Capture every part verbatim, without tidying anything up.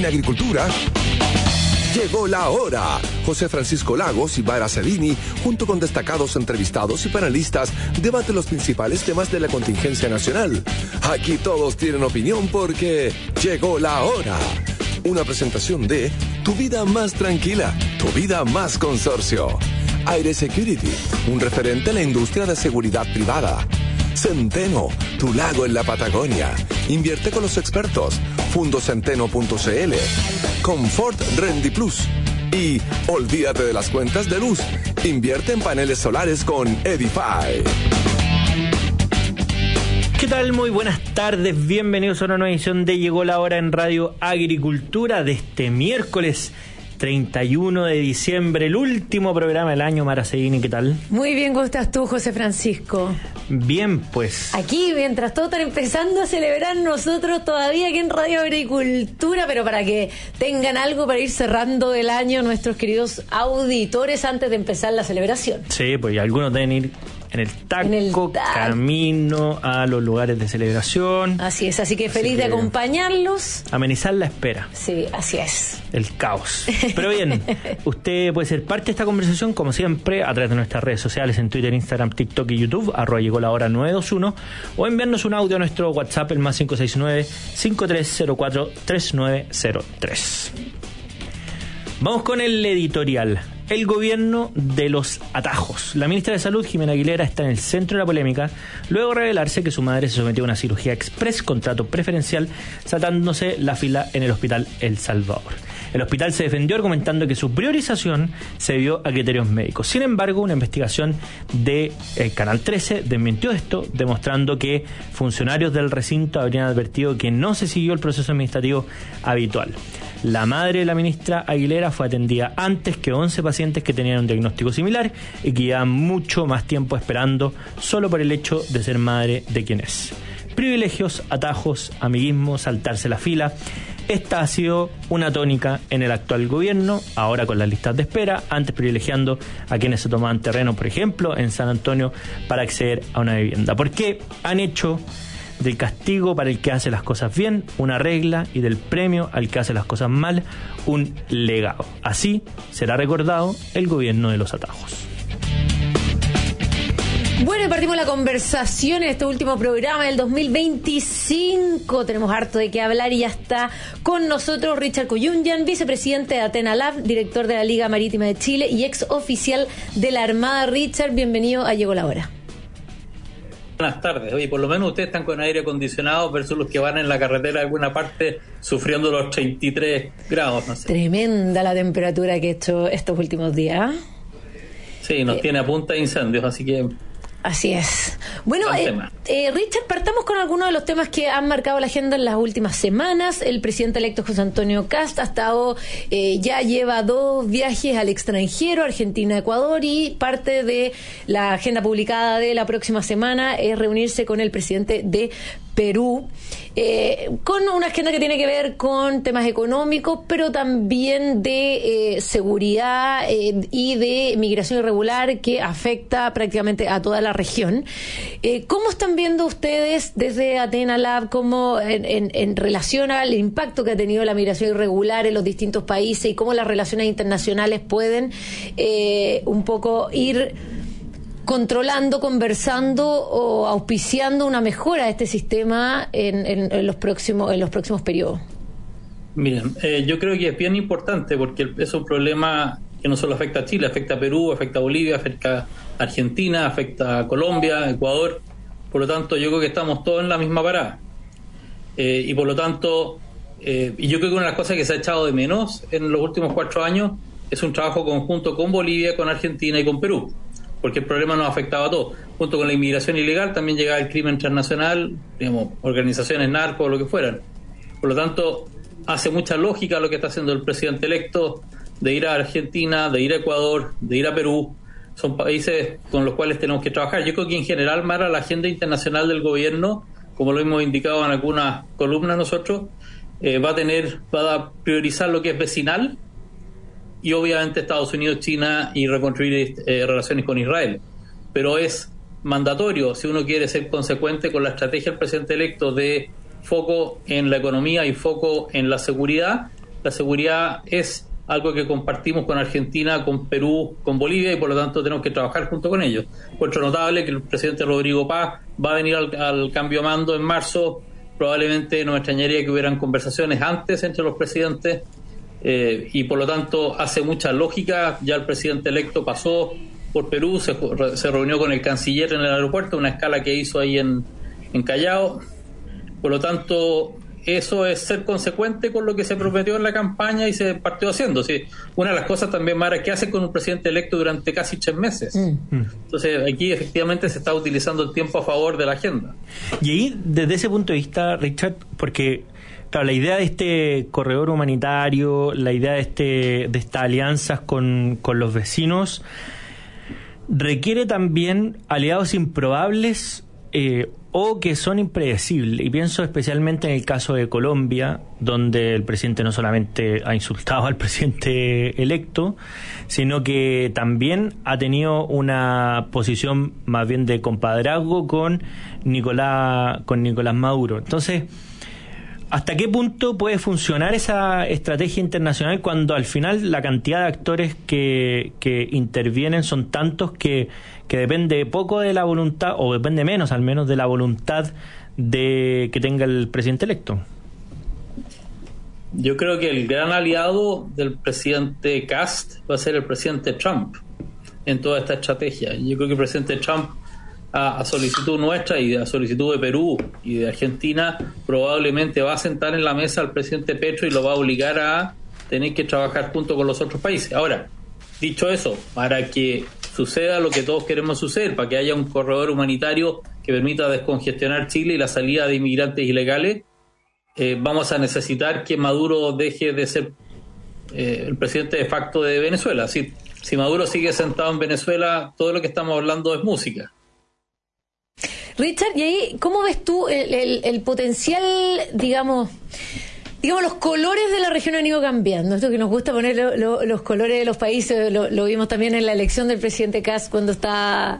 agricultura, llegó la hora. José Francisco Lagos y Mara Cedini, junto con destacados entrevistados y panelistas, debaten los principales temas de la contingencia nacional. Aquí todos tienen opinión porque llegó la hora. Una presentación de Tu Vida Más Tranquila, Tu Vida Más Consorcio. Aire Security, un referente en la industria de seguridad privada. Centeno, tu lago en la Patagonia. Invierte con los expertos. Fundocenteno punto c l. Confort Rendi Plus. Y olvídate de las cuentas de luz. Invierte en paneles solares con Edify. ¿Qué tal? Muy buenas tardes. Bienvenidos a una nueva edición de Llegó la Hora en Radio Agricultura de este miércoles treinta y uno de diciembre, el último programa del año. Mara Cedini, ¿qué tal? Muy bien, ¿cómo estás tú, José Francisco? Bien, pues. Aquí, mientras todos están empezando a celebrar, nosotros todavía aquí en Radio Agricultura, pero para que tengan algo para ir cerrando el año nuestros queridos auditores antes de empezar la celebración. Sí, pues y algunos deben ir en el taco, en el taco, camino a los lugares de celebración. Así es, así que feliz así que de acompañarlos. Amenizar la espera. Sí, así es. El caos. Pero bien, usted puede ser parte de esta conversación, como siempre, a través de nuestras redes sociales, en Twitter, Instagram, TikTok y YouTube, arroba llegó la hora nueve dos uno, o enviarnos un audio a nuestro WhatsApp, el más cinco seis nueve, cinco tres cero cuatro, tres nueve cero tres. Vamos con el editorial. El gobierno de los atajos. La ministra de Salud, Jimena Aguilera, está en el centro de la polémica luego de revelarse que su madre se sometió a una cirugía express con trato preferencial, saltándose la fila en el hospital El Salvador. El hospital se defendió argumentando que su priorización se debió a criterios médicos. Sin embargo, una investigación de eh, Canal trece desmintió esto, demostrando que funcionarios del recinto habrían advertido que no se siguió el proceso administrativo habitual. La madre de la ministra Aguilera fue atendida antes que once pacientes que tenían un diagnóstico similar y que llevaban mucho más tiempo esperando solo por el hecho de ser madre de quien es. Privilegios, atajos, amiguismo, saltarse la fila. Esta ha sido una tónica en el actual gobierno, ahora con las listas de espera, antes privilegiando a quienes se tomaban terreno, por ejemplo, en San Antonio para acceder a una vivienda. ¿Por qué han hecho del castigo para el que hace las cosas bien una regla y del premio al que hace las cosas mal un legado? Así será recordado el gobierno de los atajos. Bueno, y partimos la conversación en este último programa del dos mil veinticinco. Tenemos harto de qué hablar y ya está con nosotros Richard Koyunyan, vicepresidente de Athena Lab, director de la Liga Marítima de Chile y ex oficial de la Armada. Richard, bienvenido a Llegó la Hora. Buenas tardes. Oye, por lo menos ustedes están con aire acondicionado versus los que van en la carretera de alguna parte sufriendo los treinta y tres grados. No sé. Tremenda la temperatura que ha hecho estos últimos días. Sí, nos eh, tiene a punta de incendios, así que... Así es. Bueno, eh, eh, Richard, partamos con algunos de los temas que han marcado la agenda en las últimas semanas. El presidente electo José Antonio Kast ha estado, eh, ya lleva dos viajes al extranjero, Argentina, Ecuador, y parte de la agenda publicada de la próxima semana es reunirse con el presidente de Perú, eh, con una agenda que tiene que ver con temas económicos, pero también de eh, seguridad eh, y de migración irregular que afecta prácticamente a toda la región. Eh, ¿Cómo están viendo ustedes desde Athena Lab cómo en, en, en relación al impacto que ha tenido la migración irregular en los distintos países y cómo las relaciones internacionales pueden eh, un poco ir controlando, conversando o auspiciando una mejora de este sistema en, en, en los próximos en los próximos periodos? Miren, eh, yo creo que es bien importante porque es un problema que no solo afecta a Chile, afecta a Perú, afecta a Bolivia, afecta a Argentina, afecta a Colombia, Ecuador. Por lo tanto, yo creo que estamos todos en la misma parada. Eh, y por lo tanto, eh, y yo creo que una de las cosas que se ha echado de menos en los últimos cuatro años es un trabajo conjunto con Bolivia, con Argentina y con Perú, porque el problema nos afectaba a todos. Junto con la inmigración ilegal también llegaba el crimen transnacional, digamos, organizaciones narcos o lo que fueran. Por lo tanto, hace mucha lógica lo que está haciendo el presidente electo de ir a Argentina, de ir a Ecuador, de ir a Perú. Son países con los cuales tenemos que trabajar. Yo creo que en general, Mara, la agenda internacional del gobierno, como lo hemos indicado en algunas columnas nosotros, eh, va a tener, va a priorizar lo que es vecinal, y obviamente Estados Unidos, China y reconstruir eh, relaciones con Israel. Pero es mandatorio, si uno quiere ser consecuente con la estrategia del presidente electo de foco en la economía y foco en la seguridad, la seguridad es algo que compartimos con Argentina, con Perú, con Bolivia, y por lo tanto tenemos que trabajar junto con ellos. Encuentro notable que el presidente Rodrigo Paz va a venir al, al cambio de mando en marzo. Probablemente no me extrañaría que hubieran conversaciones antes entre los presidentes, eh, y por lo tanto hace mucha lógica. Ya el presidente electo pasó por Perú, se, se reunió con el canciller en el aeropuerto, una escala que hizo ahí en, en Callao. Por lo tanto, eso es ser consecuente con lo que se prometió en la campaña y se partió haciendo. ¿Sí? Una de las cosas también, Mara, ¿qué hace con un presidente electo durante casi tres meses? Mm. Entonces, aquí efectivamente se está utilizando el tiempo a favor de la agenda. Y ahí, desde ese punto de vista, Richard, porque claro, la idea de este corredor humanitario, la idea de este de estas alianzas con, con los vecinos, requiere también aliados improbables eh, o que son impredecibles. Y pienso especialmente en el caso de Colombia, donde el presidente no solamente ha insultado al presidente electo, sino que también ha tenido una posición más bien de compadrazgo con Nicolás, con Nicolás Maduro. Entonces, ¿hasta qué punto puede funcionar esa estrategia internacional cuando al final la cantidad de actores que, que intervienen son tantos que, que depende poco de la voluntad, o depende menos al menos de la voluntad de que tenga el presidente electo? Yo creo que el gran aliado del presidente Kast va a ser el presidente Trump en toda esta estrategia. Yo creo que el presidente Trump, a solicitud nuestra y a solicitud de Perú y de Argentina, probablemente va a sentar en la mesa al presidente Petro y lo va a obligar a tener que trabajar junto con los otros países. Ahora, dicho eso, para que suceda lo que todos queremos suceder, para que haya un corredor humanitario que permita descongestionar Chile y la salida de inmigrantes ilegales, eh, vamos a necesitar que Maduro deje de ser eh, el presidente de facto de Venezuela. Si, si Maduro sigue sentado en Venezuela, todo lo que estamos hablando es música. Richard, y ahí, ¿cómo ves tú el, el, el potencial, digamos, digamos, los colores de la región han ido cambiando? Esto que nos gusta poner lo, lo, los colores de los países, lo, lo vimos también en la elección del presidente Kast, cuando está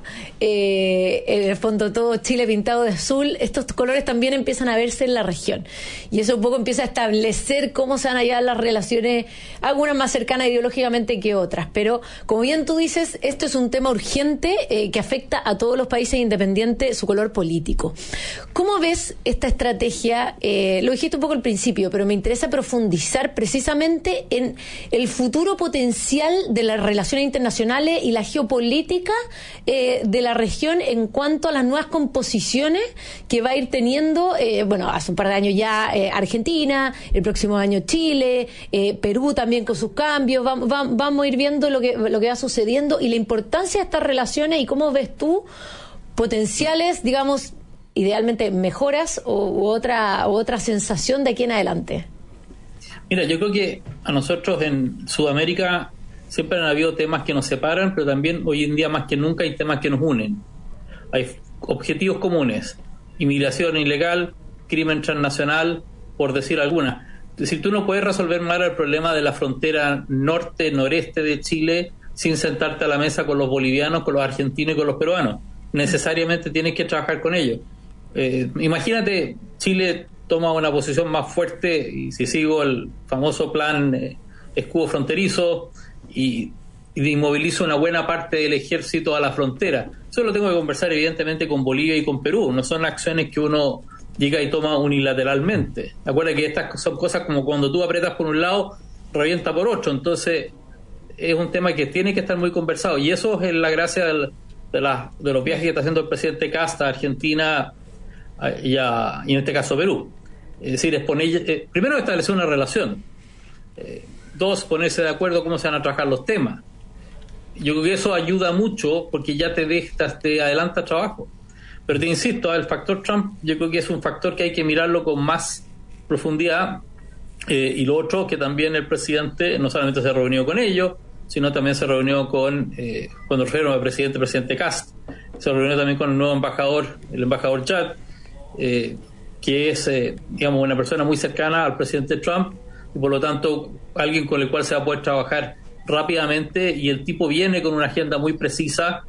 eh, en el fondo todo Chile pintado de azul. Estos colores también empiezan a verse en la región, y eso un poco empieza a establecer cómo se van a llevar las relaciones, algunas más cercanas ideológicamente que otras. Pero como bien tú dices, esto es un tema urgente eh, que afecta a todos los países independiente de su color político. ¿Cómo ves esta estrategia? Eh, lo dijiste un poco al principio, pero me interesa profundizar precisamente en el futuro potencial de las relaciones internacionales y la geopolítica eh, de la región en cuanto a las nuevas composiciones que va a ir teniendo, eh, bueno, hace un par de años ya eh, Argentina, el próximo año Chile, eh, Perú también con sus cambios. Vamos, vamos, vamos a ir viendo lo que, lo que va sucediendo y la importancia de estas relaciones, y cómo ves tú potenciales, digamos, idealmente mejoras o u otra u otra sensación de aquí en adelante. Mira, yo creo que a nosotros en Sudamérica siempre han habido temas que nos separan, pero también hoy en día más que nunca hay temas que nos unen. Hay objetivos comunes: inmigración ilegal, crimen transnacional, por decir algunas. Es decir, tú no puedes resolver mal el problema de la frontera norte-noreste de Chile sin sentarte a la mesa con los bolivianos, con los argentinos y con los peruanos. Necesariamente tienes que trabajar con ellos. Eh, imagínate, Chile toma una posición más fuerte, y si sigo el famoso plan eh, escudo fronterizo, y, y inmovilizo una buena parte del ejército a la frontera. Eso lo tengo que conversar evidentemente con Bolivia y con Perú. No son acciones que uno llega y toma unilateralmente. Acuérdate que estas son cosas como cuando tú aprietas por un lado, revienta por otro. Entonces es un tema que tiene que estar muy conversado, y eso es la gracia del, de, la, de los viajes que está haciendo el presidente Kast a Argentina y, a, y en este caso Perú. Es decir, es poner, eh, primero establecer una relación, eh, dos, ponerse de acuerdo cómo se van a trabajar los temas. Yo creo que eso ayuda mucho porque ya te dejas, te adelanta trabajo. Pero te insisto, el factor Trump yo creo que es un factor que hay que mirarlo con más profundidad, eh, y lo otro, que también el presidente no solamente se reunió con ellos, sino también se reunió con, eh, cuando refiero al presidente, presidente Kast, se reunió también con el nuevo embajador, el embajador Chad, eh, que es, eh, digamos, una persona muy cercana al presidente Trump, y por lo tanto alguien con el cual se va a poder trabajar rápidamente, y el tipo viene con una agenda muy precisa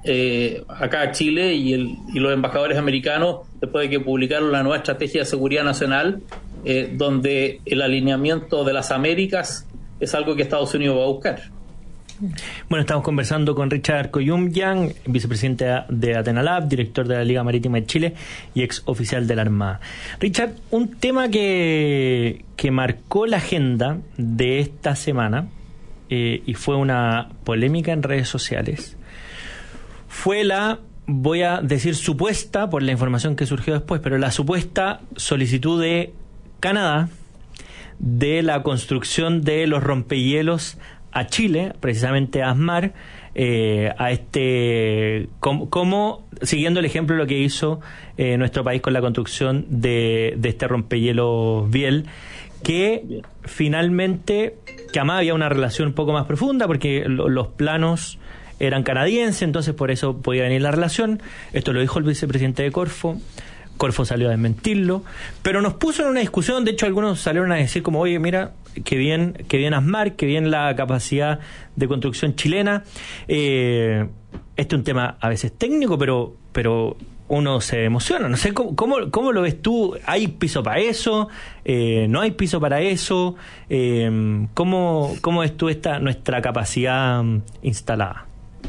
eh, acá a Chile, y, el, y los embajadores americanos, después de que publicaron la nueva estrategia de seguridad nacional, eh, donde el alineamiento de las Américas es algo que Estados Unidos va a buscar. Bueno, estamos conversando con Richard Coyumyan, vicepresidente de Atenalab, director de la Liga Marítima de Chile y ex oficial de la Armada. Richard, un tema que, que marcó la agenda de esta semana eh, y fue una polémica en redes sociales fue la, voy a decir supuesta, por la información que surgió después, pero la supuesta solicitud de Canadá de la construcción de los rompehielos a Chile, precisamente a ASMAR, eh, a este, como, como siguiendo el ejemplo de lo que hizo eh, nuestro país con la construcción de, de este rompehielos Biel, que finalmente, que además había una relación un poco más profunda, porque lo, los planos eran canadienses, entonces por eso podía venir la relación. Esto lo dijo el vicepresidente de Corfo. Corfo salió a desmentirlo, pero nos puso en una discusión. De hecho, algunos salieron a decir como, oye, mira, que bien, que bien ASMAR, que bien la capacidad de construcción chilena. Eh, este es un tema a veces técnico, pero pero uno se emociona. No sé, ¿cómo, cómo, cómo lo ves tú? ¿Hay piso para eso? Eh, ¿No hay piso para eso? Eh, ¿cómo, ¿Cómo ves tú esta nuestra capacidad um, instalada?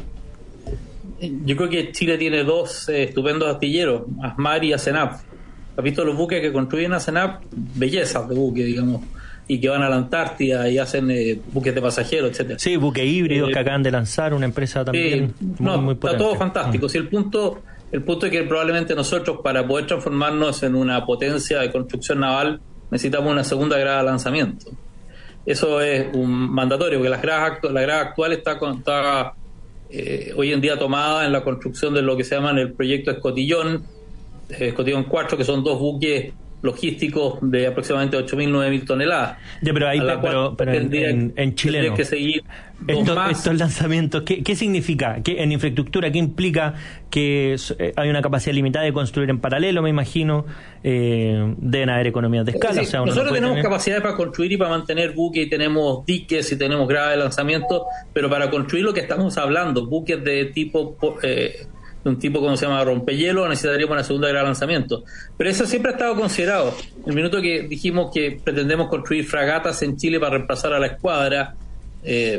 Yo creo que Chile tiene dos eh, estupendos astilleros, ASMAR y ASENAP. ¿Has visto los buques que construyen ASENAP? Bellezas de buque, digamos, y que van a la Antártida y hacen eh, buques de pasajeros, etcétera. Sí, buques híbridos eh, que acaban de lanzar una empresa también. Sí, muy, no, muy está todo fantástico. Si el punto, el punto es que probablemente nosotros, para poder transformarnos en una potencia de construcción naval, necesitamos una segunda grada de lanzamiento. Eso es un mandatorio, porque la grada, la grada actual está, está Eh, hoy en día tomada en la construcción de lo que se llama el proyecto Escotillón, eh, Escotillón cuatro, que son dos buques logísticos de aproximadamente ocho mil, nueve mil toneladas. Ya, pero ahí, pero, pero en, en, en Chile no. Que seguir estos, estos lanzamientos, ¿qué, qué significa? ¿Qué, en infraestructura, ¿qué implica? Que eh, hay una capacidad limitada de construir en paralelo, me imagino. Eh, deben haber economías de escala. Sí, o sea, uno nosotros no tenemos tener... capacidad para construir y para mantener buques, y tenemos diques y tenemos gradas de lanzamiento, pero para construir lo que estamos hablando, buques de tipo... Eh, de un tipo como se llama rompehielo, necesitaríamos una segunda grada de lanzamiento. Pero eso siempre ha estado considerado. El minuto que dijimos que pretendemos construir fragatas en Chile para reemplazar a la escuadra eh,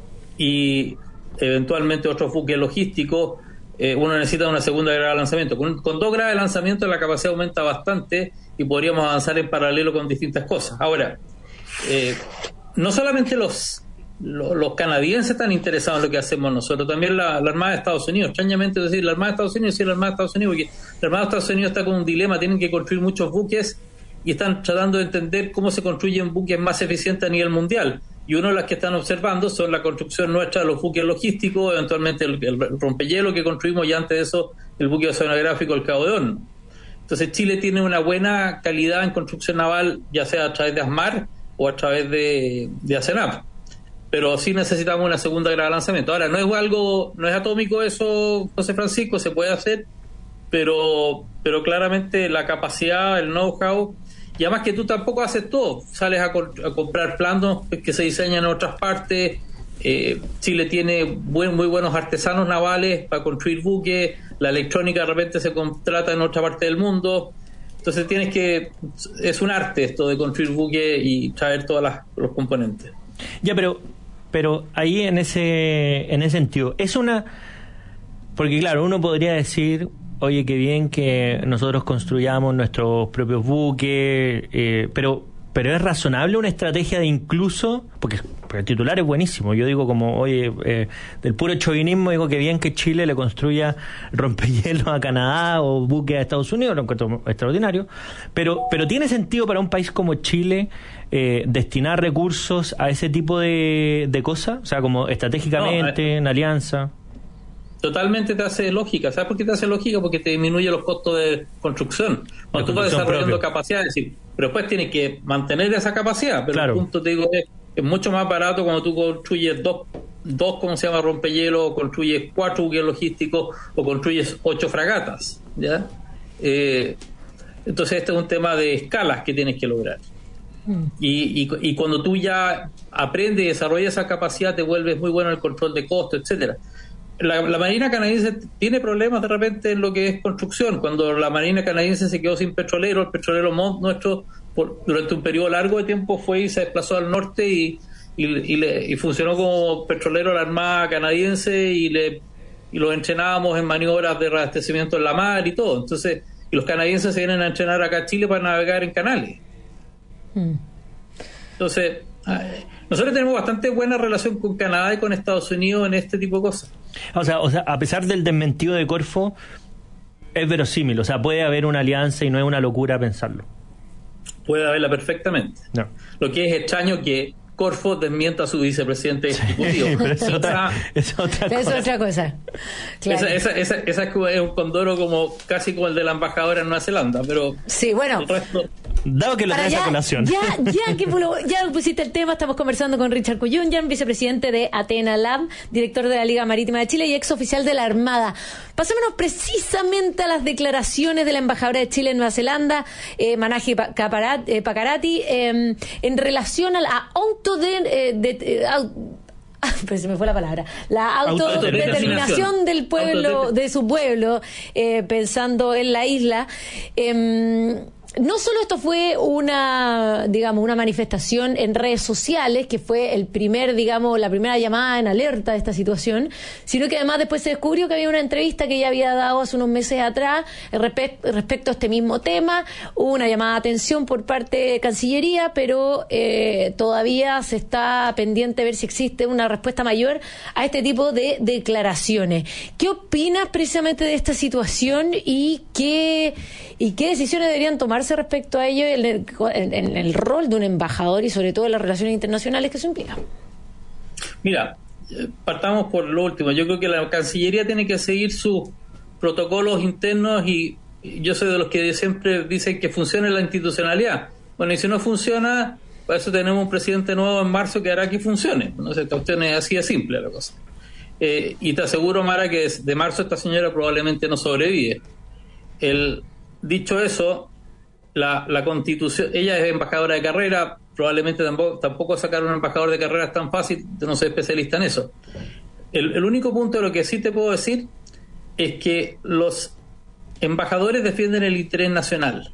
y eventualmente otros buques logísticos, eh, uno necesita una segunda grada de lanzamiento. Con, con dos gradas de lanzamiento la capacidad aumenta bastante y podríamos avanzar en paralelo con distintas cosas. Ahora, eh, no solamente los Los, los canadienses están interesados en lo que hacemos nosotros, también la, la Armada de Estados Unidos. Extrañamente decir la Armada de Estados Unidos, sí, la Armada de Estados Unidos, porque la Armada de Estados Unidos está con un dilema, tienen que construir muchos buques y están tratando de entender cómo se construyen buques más eficientes a nivel mundial. Y una de las que están observando son la construcción nuestra de los buques logísticos, eventualmente el, el rompehielo que construimos, y antes de eso el buque oceanográfico, el Cabo de Horno. Entonces Chile tiene una buena calidad en construcción naval, ya sea a través de ASMAR o a través de, de ASENAP. Pero sí necesitamos una segunda grada de lanzamiento. Ahora, no es algo, no es atómico eso, José Francisco, se puede hacer, pero pero claramente la capacidad, el know-how, y además que tú tampoco haces todo, sales a, co- a comprar planos que se diseñan en otras partes. eh, Chile tiene buen, muy buenos artesanos navales para construir buques, la electrónica de repente se contrata en otra parte del mundo, entonces tienes que, es un arte esto de construir buques y traer todos los componentes. Ya, pero pero ahí en ese en ese sentido es una, porque claro, uno podría decir, oye, qué bien que nosotros construyamos nuestros propios buques, eh, pero pero es razonable una estrategia de incluso, porque, porque el titular es buenísimo, yo digo como, oye, eh, del puro chauvinismo digo que bien que Chile le construya rompehielos a Canadá o buques a Estados Unidos, lo encuentro extraordinario, pero pero tiene sentido para un país como Chile eh, destinar recursos a ese tipo de, de cosas, o sea, como estratégicamente, no, en alianza. Totalmente te hace lógica. ¿Sabes por qué te hace lógica? Porque te disminuye los costos de construcción. Cuando tú vas desarrollando capacidad, es decir, pero después tienes que mantener esa capacidad. Pero claro, el punto, te digo, es, es mucho más barato cuando tú construyes dos, dos ¿cómo se llama? Rompehielo, o construyes cuatro buques logísticos, o construyes ocho fragatas, ¿ya? Eh, entonces este es un tema de escalas que tienes que lograr. Mm. Y, y, y cuando tú ya aprendes y desarrollas esa capacidad, te vuelves muy bueno en el control de costos, etcétera. La, la Marina canadiense tiene problemas de repente en lo que es construcción. Cuando la Marina canadiense se quedó sin petrolero, el petrolero nuestro por, durante un periodo largo de tiempo fue y se desplazó al norte y, y, y, le, y funcionó como petrolero de la Armada canadiense y le y lo entrenábamos en maniobras de reabastecimiento en la mar y todo. Entonces, y los canadienses se vienen a entrenar acá a Chile para navegar en canales. Mm. Entonces, nosotros tenemos bastante buena relación con Canadá y con Estados Unidos en este tipo de cosas. O sea, o sea, a pesar del desmentido de Corfo, es verosímil. O sea, puede haber una alianza y no es una locura pensarlo. Puede haberla perfectamente. No. Lo que es extraño que Corfo desmienta a su vicepresidente ejecutivo. Sí, pero es otra, es otra es cosa. Otra cosa. Claro. Esa, esa, esa, esa es un condoro como casi como el de la embajadora en Nueva Zelanda, pero sí, bueno. El resto... Dado que lo traes a colación. Ya, ya, que ya pusiste el tema, estamos conversando con Richard Cuyunyan, vicepresidente de Athena Lab, director de la Liga Marítima de Chile y ex oficial de la Armada. Pasémonos precisamente a las declaraciones de la embajadora de Chile en Nueva Zelanda, eh, Manaje Pakarati, eh, en relación a la auto de, eh, de, de Ah, pero se me fue la palabra. La autodeterminación del pueblo, de su pueblo, eh, pensando en la isla. Eh, no solo esto fue una, digamos, una manifestación en redes sociales, que fue el primer, digamos, la primera llamada en alerta de esta situación, sino que además después se descubrió que había una entrevista que ella había dado hace unos meses atrás respecto, respecto a este mismo tema. Hubo una llamada de atención por parte de Cancillería, pero eh, todavía se está pendiente de ver si existe una respuesta mayor a este tipo de declaraciones. ¿Qué opinas precisamente de esta situación y qué, y qué decisiones deberían tomar respecto a ello en el, en, en el rol de un embajador y sobre todo en las relaciones internacionales que eso implica? Mira, partamos por lo último. Yo creo que la Cancillería tiene que seguir sus protocolos internos y yo soy de los que siempre dicen que funcione la institucionalidad. Bueno, y si no funciona, para eso tenemos un presidente nuevo en marzo que hará que funcione. No sé, esta cuestión es así de simple la cosa. Eh, y te aseguro, Mara, que de marzo esta señora probablemente no sobrevive. El, dicho eso, La, la constitución, ella es embajadora de carrera, probablemente tampoco, tampoco sacar un embajador de carrera es tan fácil, no soy especialista en eso. El, el único punto de lo que sí te puedo decir es que los embajadores defienden el interés nacional,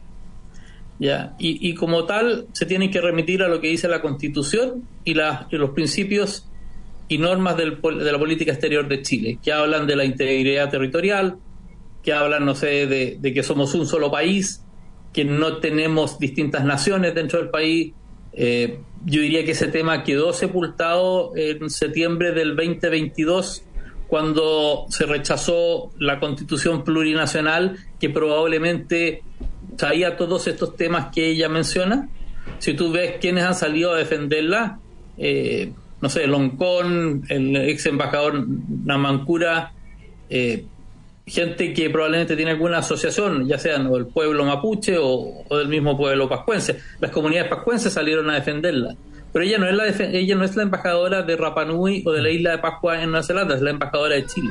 ¿ya? Y, y como tal se tienen que remitir a lo que dice la Constitución y, la, y los principios y normas del, de la política exterior de Chile, que hablan de la integridad territorial, que hablan, no sé, de, de que somos un solo país, que no tenemos distintas naciones dentro del país. Eh, yo diría que ese tema quedó sepultado en septiembre del veinte veintidós, cuando se rechazó la Constitución plurinacional, que probablemente traía todos estos temas que ella menciona. Si tú ves quiénes han salido a defenderla, eh, no sé, Loncón, el ex embajador Namancura, eh, gente que probablemente tiene alguna asociación, ya sea del pueblo mapuche o, o del mismo pueblo pascuense. Las comunidades pascuenses salieron a defenderla, pero ella no es la def- ella no es la embajadora de Rapa Nui o de la isla de Pascua en Nueva Zelanda, es la embajadora de Chile.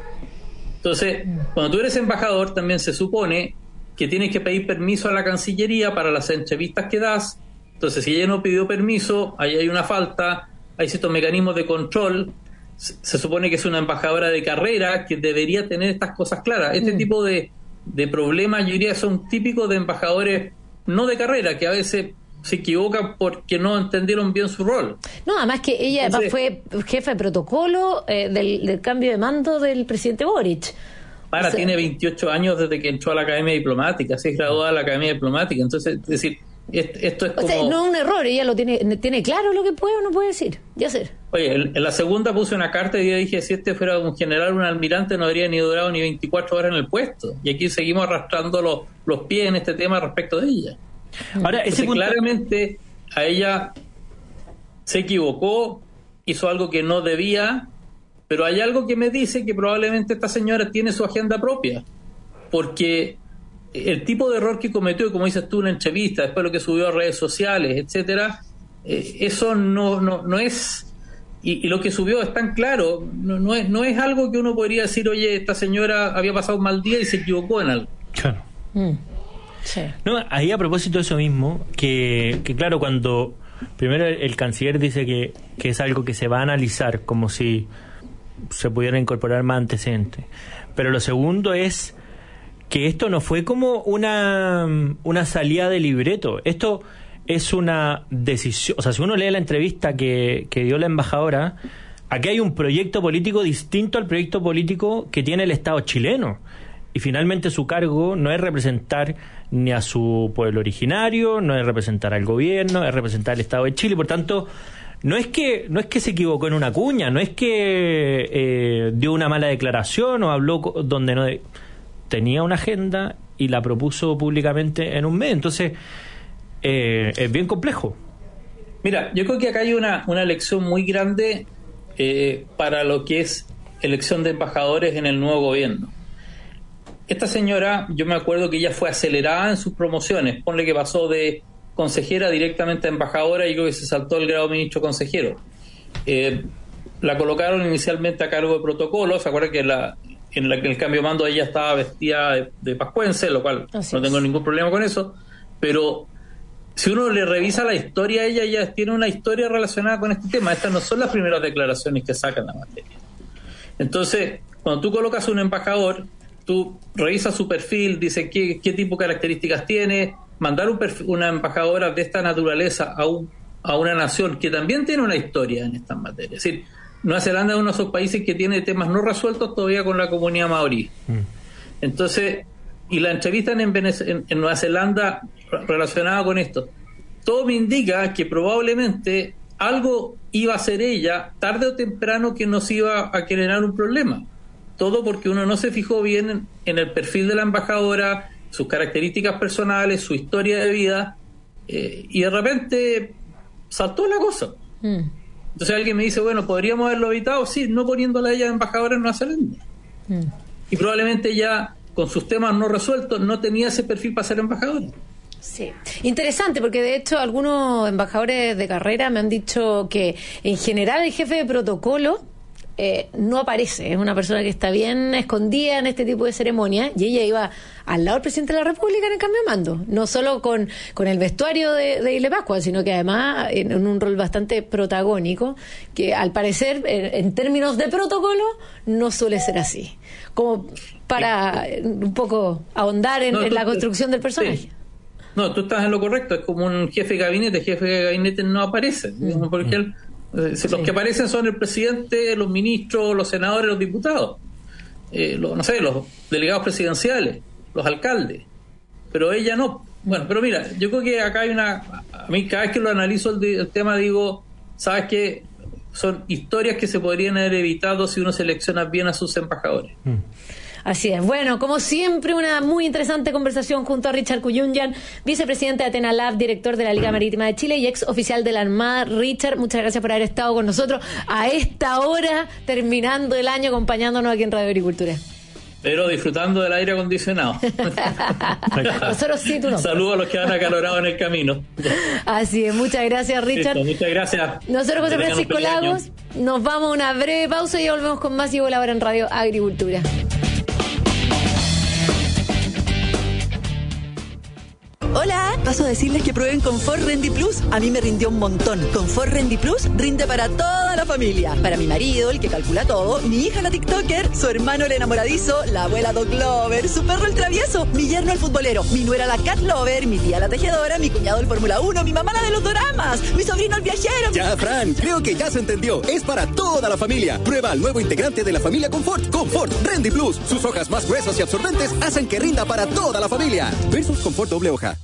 Entonces, cuando tú eres embajador, también se supone que tienes que pedir permiso a la Cancillería para las entrevistas que das. Entonces, si ella no pidió permiso, ahí hay una falta, hay ciertos mecanismos de control. Se supone que es una embajadora de carrera que debería tener estas cosas claras. Este mm. tipo de, de problemas, yo diría, son típicos de embajadores no de carrera, que a veces se equivocan porque no entendieron bien su rol. No, además que ella Entonces, además fue jefa de protocolo eh, del, del cambio de mando del presidente Boric. Ahora o sea, tiene veintiocho años desde que entró a la Academia Diplomática, se graduó a la Academia Diplomática. Entonces, es decir, esto es como... O sea, no es un error, ella lo tiene tiene claro lo que puede o no puede decir, ya sé. Oye, en la segunda puse una carta y yo dije, si este fuera un general, un almirante, no habría ni durado ni veinticuatro horas en el puesto. Y aquí seguimos arrastrando los, los pies en este tema respecto de ella. Ahora, ese punto... claramente a ella se equivocó, hizo algo que no debía, pero hay algo que me dice que probablemente esta señora tiene su agenda propia, porque el tipo de error que cometió, como dices tú en la entrevista, después lo que subió a redes sociales, etcétera, eh, eso no, no, no es, y, y lo que subió es tan claro, no, no es, no es algo que uno podría decir, oye, esta señora había pasado un mal día y se equivocó en algo. Claro. Mm. Sí. No, ahí a propósito de eso mismo, que, que claro, cuando primero el, el canciller dice que, que es algo que se va a analizar, como si se pudiera incorporar más antecedentes, pero lo segundo es que esto no fue como una, una salida de libreto. Esto es una decisión. O sea, si uno lee la entrevista que, que dio la embajadora, aquí hay un proyecto político distinto al proyecto político que tiene el Estado chileno. Y finalmente su cargo no es representar ni a su pueblo originario, no es representar al gobierno, es representar al Estado de Chile. Por tanto, no es que no es que se equivocó en una cuña, no es que eh, dio una mala declaración o habló donde no de, tenía una agenda y la propuso públicamente en un mes. Entonces, eh, es bien complejo. Mira, yo creo que acá hay una, una lección muy grande eh, para lo que es elección de embajadores en el nuevo gobierno. Esta señora, yo me acuerdo que ella fue acelerada en sus promociones. Ponle que pasó de consejera directamente a embajadora y creo que se saltó el grado de ministro consejero. Eh, la colocaron inicialmente a cargo de protocolo. ¿Se acuerdan que la, en, la, en el cambio de mando ella estaba vestida de, de pascuense, lo cual Así no tengo es. ningún problema con eso? Pero si uno le revisa la historia, ella ya tiene una historia relacionada con este tema. Estas no son las primeras declaraciones que sacan la materia. Entonces, cuando tú colocas un embajador, tú revisas su perfil, dices qué, qué tipo de características tiene. Mandar un perfil, una embajadora de esta naturaleza a, un, a una nación que también tiene una historia en estas materias. Es decir, Nueva Zelanda es uno de esos países que tiene temas no resueltos todavía con la comunidad maorí. Mm. Entonces, y la entrevistan en, en, en Nueva Zelanda relacionada con esto. Todo me indica que probablemente algo iba a hacer ella tarde o temprano que nos iba a generar un problema. Todo porque uno no se fijó bien en, en el perfil de la embajadora, sus características personales, su historia de vida, eh, y de repente saltó la cosa. Mm. Entonces alguien me dice, bueno, ¿podríamos haberlo evitado? Sí, no poniéndola a ella de embajadora en Nueva Zelanda. Mm. Y probablemente ya, con sus temas no resueltos, no tenía ese perfil para ser embajadora. Sí, interesante, porque de hecho algunos embajadores de carrera me han dicho que en general el jefe de protocolo Eh, no aparece, es una persona que está bien escondida en este tipo de ceremonias, y ella iba al lado del presidente de la República en el cambio de mando, no solo con, con el vestuario de, de Ile Pascua, sino que además en, en un rol bastante protagónico, que al parecer en, en términos de protocolo no suele ser así, como para eh, un poco ahondar en, no, en la construcción del personaje. Sí. No, tú estás en lo correcto, es como un jefe de gabinete, el jefe de gabinete no aparece, mm. por ejemplo. Los sí. que aparecen son el presidente, los ministros, los senadores, los diputados, eh, los, no sé, los delegados presidenciales, los alcaldes, pero ella no. Bueno, pero mira, yo creo que acá hay una, a mí cada vez que lo analizo el, el tema digo, sabes que son historias que se podrían haber evitado si uno selecciona bien a sus embajadores. Mm. Así es. Bueno, como siempre, una muy interesante conversación junto a Richard Kuyunyan, vicepresidente de Athena Lab, director de la Liga Marítima de Chile y ex oficial de la Armada. Richard, muchas gracias por haber estado con nosotros a esta hora, terminando el año, acompañándonos aquí en Radio Agricultura. Pero disfrutando del aire acondicionado. Nosotros sí, tú no. Saludos a los que han acalorado en el camino. Así es, muchas gracias, Richard. Listo, muchas gracias. Nosotros, José Francisco Lagos, nos vamos a una breve pausa y volvemos con más. Llegó la hora en Radio Agricultura. Hola, paso a decirles que prueben Confort Rendy Plus. A mí me rindió un montón. Confort Rendy Plus rinde para toda la familia. Para mi marido, el que calcula todo, mi hija la TikToker, su hermano el enamoradizo, la abuela Dog Lover, su perro el travieso, mi yerno el futbolero, mi nuera la Cat Lover, mi tía la tejedora, mi cuñado el Fórmula uno, mi mamá la de los doramas, mi sobrino el viajero. Ya, Fran, creo que ya se entendió. Es para toda la familia. Prueba el nuevo integrante de la familia Confort, Confort Rendy Plus. Sus hojas más gruesas y absorbentes hacen que rinda para toda la familia. Versus Confort doble hoja.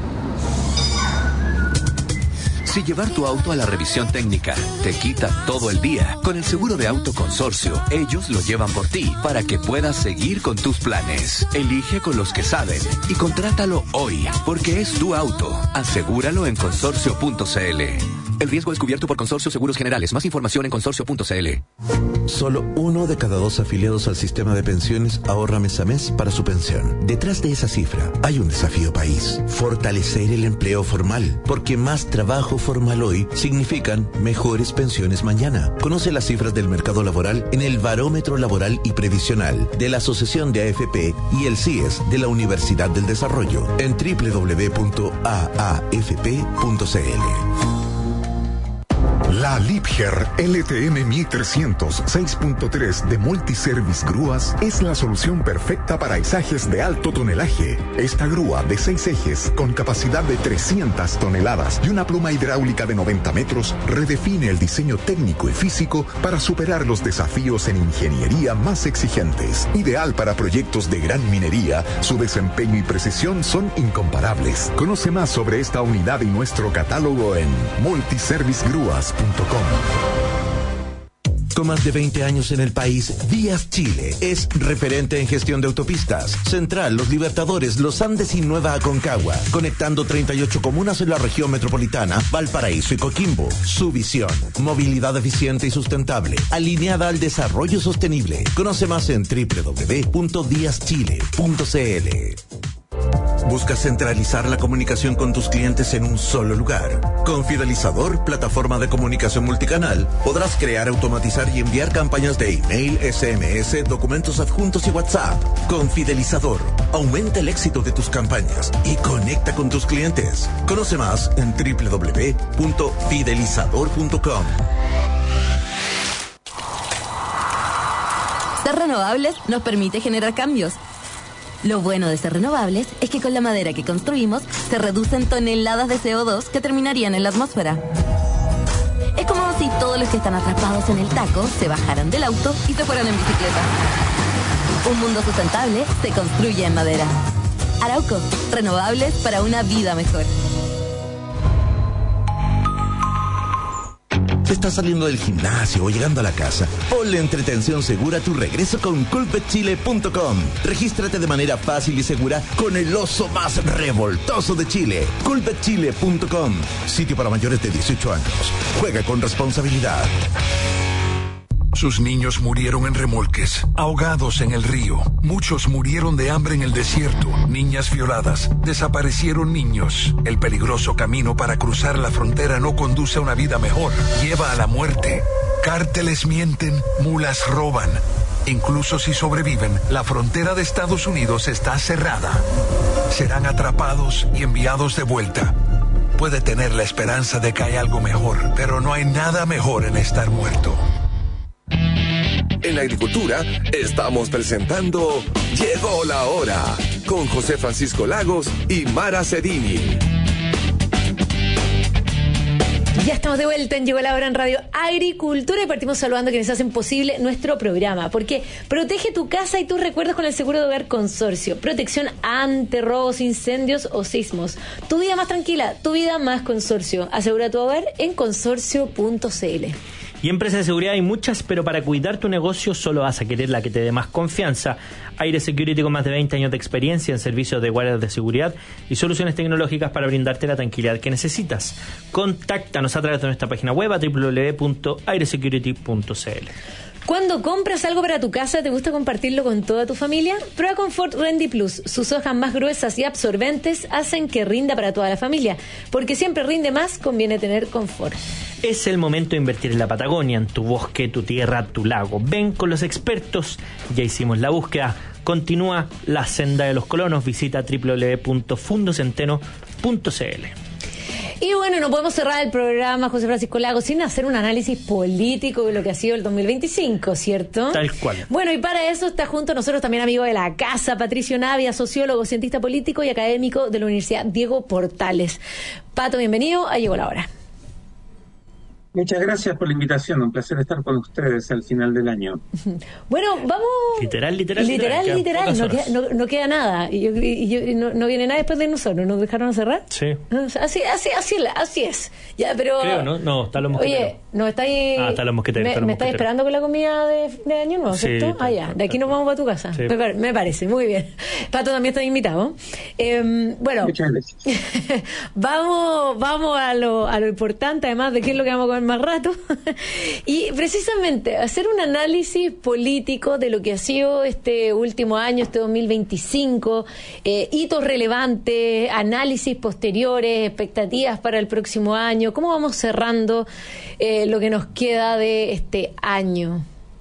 Si llevar tu auto a la revisión técnica te quita todo el día, con el seguro de auto Consorcio, ellos lo llevan por ti para que puedas seguir con tus planes. Elige con los que saben y contrátalo hoy, porque es tu auto. Asegúralo en consorcio punto c l. El riesgo es cubierto por Consorcio Seguros Generales. Más información en consorcio punto c l. Solo uno de cada dos afiliados al sistema de pensiones ahorra mes a mes para su pensión. Detrás de esa cifra hay un desafío país: fortalecer el empleo formal, porque más trabajo formal hoy significan mejores pensiones mañana. Conoce las cifras del mercado laboral en el Barómetro Laboral y Previsional de la Asociación de A F P y el C I E S de la Universidad del Desarrollo en doble u doble u doble u punto a a f p punto c l. La Liebherr L T M mil trescientos seis punto tres de Multiservice Grúas es la solución perfecta para izajes de alto tonelaje. Esta grúa de seis ejes con capacidad de trescientas toneladas y una pluma hidráulica de noventa metros redefine el diseño técnico y físico para superar los desafíos en ingeniería más exigentes. Ideal para proyectos de gran minería, su desempeño y precisión son incomparables. Conoce más sobre esta unidad y nuestro catálogo en multiservice grúas punto com. Con más de veinte años en el país, Vías Chile es referente en gestión de autopistas. Central, Los Libertadores, Los Andes y Nueva Aconcagua, conectando treinta y ocho comunas en la región metropolitana, Valparaíso y Coquimbo. Su visión, movilidad eficiente y sustentable, alineada al desarrollo sostenible. Conoce más en doble u doble u doble u punto vías chile punto c l. ¿Buscas centralizar la comunicación con tus clientes en un solo lugar? Con Fidelizador, plataforma de comunicación multicanal, podrás crear, automatizar y enviar campañas de email, S M S, documentos adjuntos y WhatsApp. Con Fidelizador, aumenta el éxito de tus campañas y conecta con tus clientes. Conoce más en doble u doble u doble u punto fidelizador punto com. Ser renovables nos permite generar cambios. Lo bueno de ser renovables es que con la madera que construimos se reducen toneladas de C O dos que terminarían en la atmósfera. Es como si todos los que están atrapados en el taco se bajaran del auto y se fueran en bicicleta. Un mundo sustentable se construye en madera. Arauco, renovables para una vida mejor. ¿Te estás saliendo del gimnasio o llegando a la casa? Ponle entretención segura a tu regreso con culpet chile punto com. Regístrate de manera fácil y segura con el oso más revoltoso de Chile. culpet chile punto com. Sitio para mayores de dieciocho años. Juega con responsabilidad. Sus niños murieron en remolques, ahogados en el río. Muchos murieron de hambre en el desierto. Niñas violadas. Desaparecieron niños. El peligroso camino para cruzar la frontera no conduce a una vida mejor. Lleva a la muerte. Cárteles mienten, mulas roban. Incluso si sobreviven, la frontera de Estados Unidos está cerrada. Serán atrapados y enviados de vuelta. Puede tener la esperanza de que hay algo mejor, pero no hay nada mejor en estar muerto. En la agricultura estamos presentando Llegó la Hora con José Francisco Lagos y Mara Cedini. Ya estamos de vuelta en Llegó la Hora en Radio Agricultura y partimos saludando a quienes hacen posible nuestro programa, porque protege tu casa y tus recuerdos con el seguro de hogar Consorcio. Protección ante robos, incendios o sismos. Tu vida más tranquila, tu vida más Consorcio. Asegura tu hogar en consorcio punto c l. Y empresas de seguridad hay muchas, pero para cuidar tu negocio solo vas a querer la que te dé más confianza. Aire Security, con más de veinte años de experiencia en servicios de guardias de seguridad y soluciones tecnológicas para brindarte la tranquilidad que necesitas. Contáctanos a través de nuestra página web a doble u doble u doble u punto aire security punto c l. Cuando compras algo para tu casa, ¿te gusta compartirlo con toda tu familia? Prueba Confort Rendi Plus. Sus hojas más gruesas y absorbentes hacen que rinda para toda la familia. Porque siempre rinde más, conviene tener confort. Es el momento de invertir en la Patagonia, en tu bosque, tu tierra, tu lago. Ven con los expertos. Ya hicimos la búsqueda. Continúa la senda de los colonos. Visita doble u doble u doble u punto fundocenteno punto c l. Y bueno, no podemos cerrar el programa, José Francisco Lagos, sin hacer un análisis político de lo que ha sido el dos mil veinticinco, ¿cierto? Tal cual. Bueno, y para eso está junto a nosotros también amigo de la casa, Patricio Navia, sociólogo, cientista político y académico de la Universidad Diego Portales. Pato, bienvenido a Llegó la Hora. Muchas gracias por la invitación, un placer estar con ustedes al final del año. Bueno, vamos... Literal, literal, literal. Literal, literal, no queda, no, no queda nada. Y, yo, y yo, no, no viene nada después de nosotros, ¿nos dejaron cerrar? Sí. Así, así, así, así es. Ya, pero... Creo, ¿no? No, están los mosqueteros. Oye, ¿no estáis... Ah, están los mosqueteros. ¿Me, están los me estáis mosqueteros. esperando con la comida de, de año nuevo, ¿cierto? Sí, ah, ya, de aquí nos vamos para tu casa. Sí. Me, me parece, muy bien. Pato también está invitado. Eh, bueno, muchas gracias. vamos, vamos a lo, a lo importante, además de qué es lo que vamos a comer más rato. Y precisamente hacer un análisis político de lo que ha sido este último año, este dos mil veinticinco, eh, hitos relevantes, análisis posteriores, expectativas para el próximo año, cómo vamos cerrando eh, lo que nos queda de este año.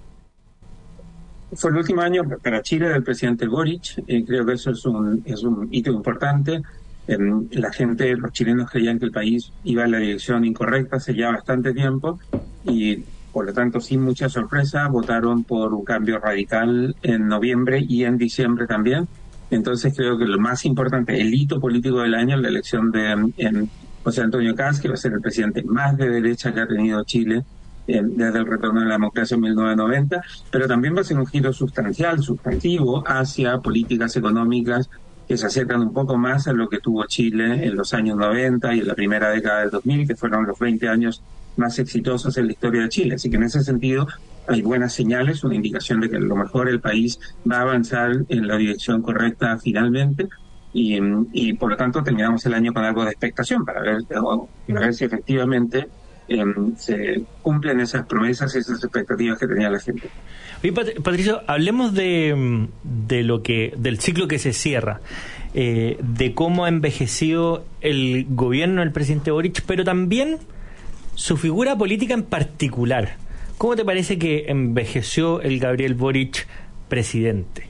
Fue el último año para Chile del presidente Boric, eh, creo que eso es un, es un hito importante. Eh, la gente, los chilenos creían que el país iba en la dirección incorrecta hace ya bastante tiempo y por lo tanto, sin mucha sorpresa, votaron por un cambio radical en noviembre y en diciembre también. Entonces creo que lo más importante, el hito político del año, la elección de en José Antonio Kast, que va a ser el presidente más de derecha que ha tenido Chile eh, desde el retorno de la democracia en mil novecientos noventa, pero también va a ser un giro sustancial, sustantivo, hacia políticas económicas que se acercan un poco más a lo que tuvo Chile en los años noventa y en la primera década del dos mil, que fueron los veinte años más exitosos en la historia de Chile. Así que en ese sentido hay buenas señales, una indicación de que a lo mejor el país va a avanzar en la dirección correcta finalmente y, y por lo tanto terminamos el año con algo de expectación para ver, para ver si efectivamente eh, se cumplen esas promesas y esas expectativas que tenía la gente. Oye, Patricio, hablemos de, de lo que del ciclo que se cierra, eh, de cómo ha envejecido el gobierno del presidente Boric, pero también su figura política en particular. ¿Cómo te parece que envejeció el Gabriel Boric presidente?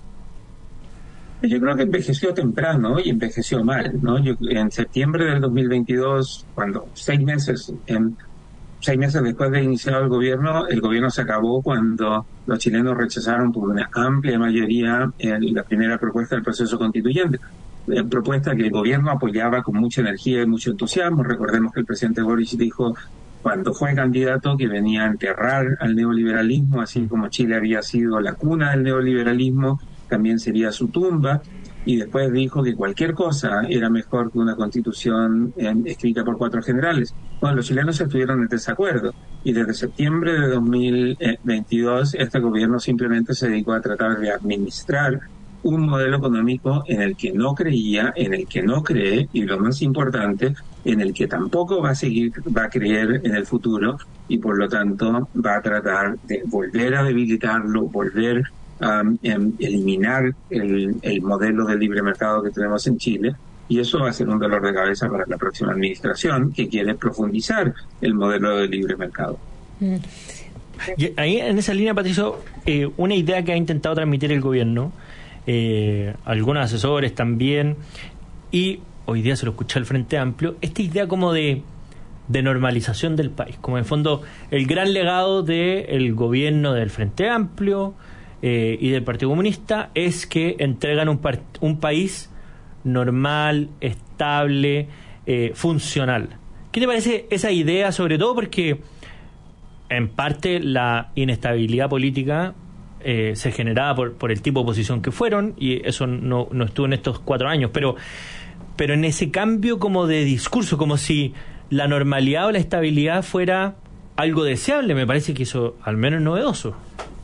Yo creo que envejeció temprano y envejeció mal, ¿no? Yo, en septiembre del dos mil veintidós, cuando seis meses, en, seis meses después de iniciar el gobierno, el gobierno se acabó cuando los chilenos rechazaron por una amplia mayoría en la primera propuesta del proceso constituyente. Eh, propuesta que el gobierno apoyaba con mucha energía y mucho entusiasmo. Recordemos que el presidente Boric dijo cuando fue candidato que venía a enterrar al neoliberalismo, así como Chile había sido la cuna del neoliberalismo, también sería su tumba, y después dijo que cualquier cosa era mejor que una constitución eh, escrita por cuatro generales. Bueno, los chilenos estuvieron en desacuerdo, y desde septiembre de dos mil veintidós este gobierno simplemente se dedicó a tratar de administrar un modelo económico en el que no creía, en el que no cree, y lo más importante, en el que tampoco va a seguir, va a creer en el futuro, y por lo tanto va a tratar de volver a debilitarlo, volver a um, eliminar el, el modelo de libre mercado que tenemos en Chile, y eso va a ser un dolor de cabeza para la próxima administración, que quiere profundizar el modelo de libre mercado. Mm. Y ahí, en esa línea, Patricio, eh, una idea que ha intentado transmitir el gobierno, Eh, algunos asesores también, y hoy día se lo escuché al Frente Amplio, esta idea como de, de normalización del país, como en fondo el gran legado del gobierno del Frente Amplio eh, y del Partido Comunista es que entregan un, par- un país normal, estable, eh, funcional. ¿Qué te parece esa idea, sobre todo porque en parte la inestabilidad política Eh, se generaba por, por el tipo de oposición que fueron, y eso no, no estuvo en estos cuatro años, pero pero en ese cambio como de discurso, como si la normalidad o la estabilidad fuera algo deseable, me parece que eso al menos es novedoso.